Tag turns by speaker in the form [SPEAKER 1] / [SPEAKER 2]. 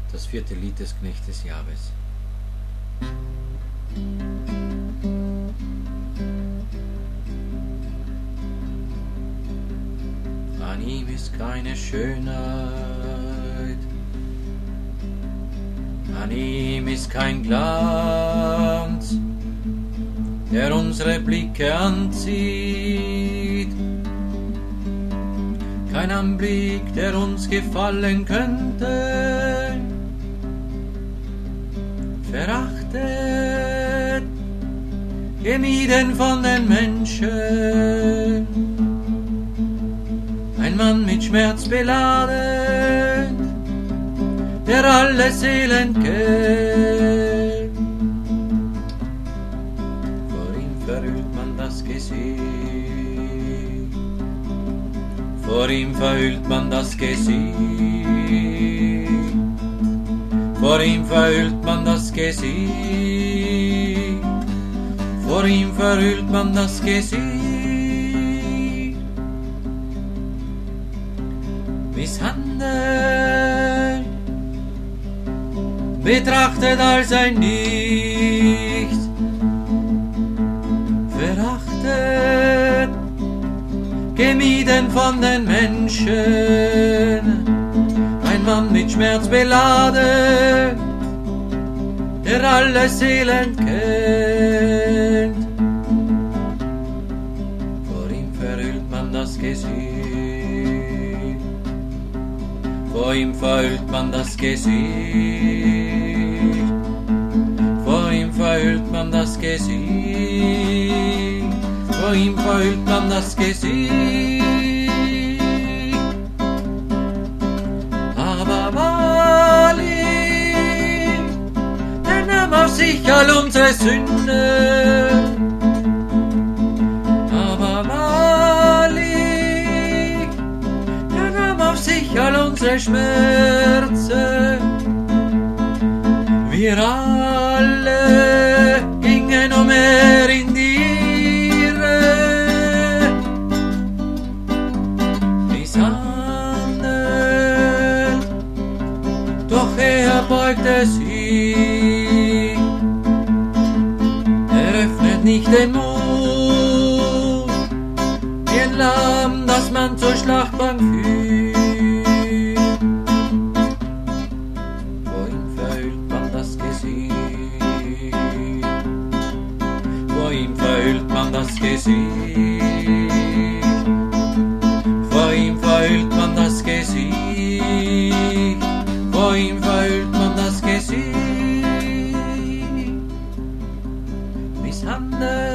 [SPEAKER 1] Das 4. Lied des Knecht des Jahres. An ihm ist keine Schönheit, an ihm ist kein Glanz, der unsere Blicke anzieht, kein Anblick, der uns gefallen könnte. Verachtet, gemieden von den Menschen, ein Mann mit Schmerz beladen, der alle Seelen kennt. Vor ihm verhüllt man das Gesicht, vor ihm verhüllt man das Gesicht, vor ihm verhüllt man das Gesicht, vor ihm verhüllt man das Gesicht. Misshandelt, betrachtet als ein Nichts, verachtet, gemieden von den Menschen, ein Mann mit Schmerz beladen, der alle Seelen kennt. Vor ihm verhüllt man das Gesicht, vor ihm verhüllt man das Gesicht, vor ihm verhüllt man das Gesicht, vor ihm verhüllt man das Gesicht. Aber wahrlich, er nahm auf sich all unsere Sünde. Aber wahrlich, er nahm auf sich all unsere Schmerzen. Wir alle gingen umher in die Irre, misshandelt, doch er beugte sich. Er öffnet nicht den Mund, wie ein Lamm, das man zur Schlachtbank führt. Vor ihm verhüllt man das Gesicht, vor ihm verhüllt man das Gesicht, vor ihm verhüllt man das Gesicht, vor ihm verhüllt man das Gesicht. Misshandelt,